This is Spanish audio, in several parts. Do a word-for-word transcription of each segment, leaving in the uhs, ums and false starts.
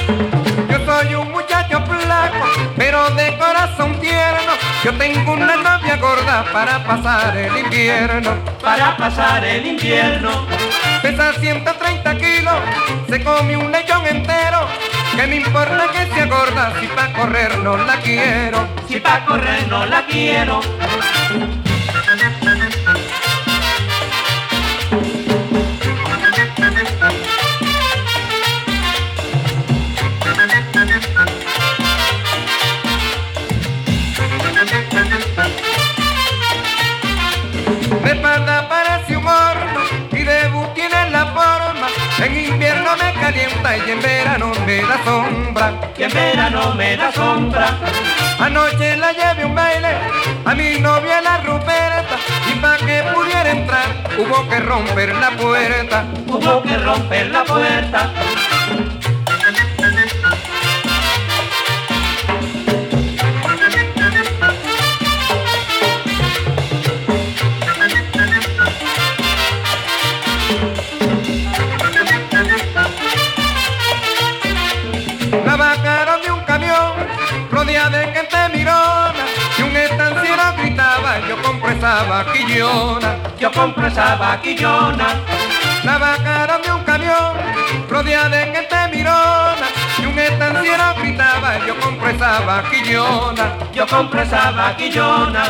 Yo soy un muchacho flaco, pero de corazón tierno. Yo tengo una novia gorda para pasar el invierno. Para pasar el invierno. Pesa ciento treinta kilos, se come un lechón entero. ¿Qué me importa que sea gorda si pa' correr no la quiero? Si pa' correr no la quiero. De espalda parece un horno y de bus tiene la forma. En invierno me calienta y en verano me da sombra. Y en verano me da sombra. Anoche la llevé a un baile, a mi novia la Ruperta, y pa' que pudiera entrar hubo que romper la puerta. Hubo que romper la puerta. La bajaron de un camión, rodeada de gente mirona, y un estanciero gritaba, yo compro esa vaquillona. Yo compro esa vaquillona. La bajaron de un camión, rodeada de gente mirona, y un estanciero gritaba, yo compro esa vaquillona. Yo compro esa vaquillona.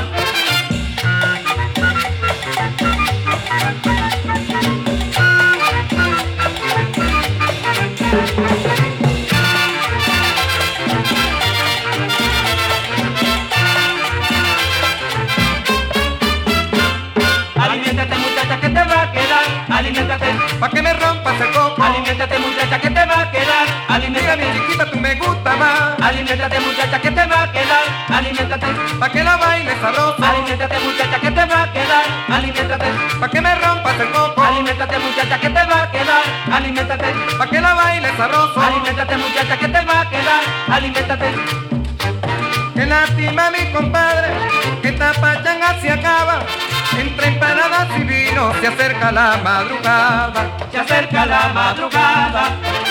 Aliméntate muchacha que te va a quedar, aliméntate. Pa' que me rompas el coco, Aliméntate muchacha que te va a quedar, mira aliméntate. mi chiquita tú me gusta más. Aliméntate muchacha que te va a quedar, aliméntate. Pa' que la baile sabroso, Aliméntate muchacha que te va a quedar, aliméntate. pa' que me rompas el coco, Aliméntate muchacha que te va a quedar, aliméntate. pa' que la baile sabroso. Aliméntate muchacha que te va a quedar, aliméntate. Qué lástima mi compadre, que esta pachanga se acaba. Entre empanadas y vino se acerca la madrugada. Se acerca la madrugada.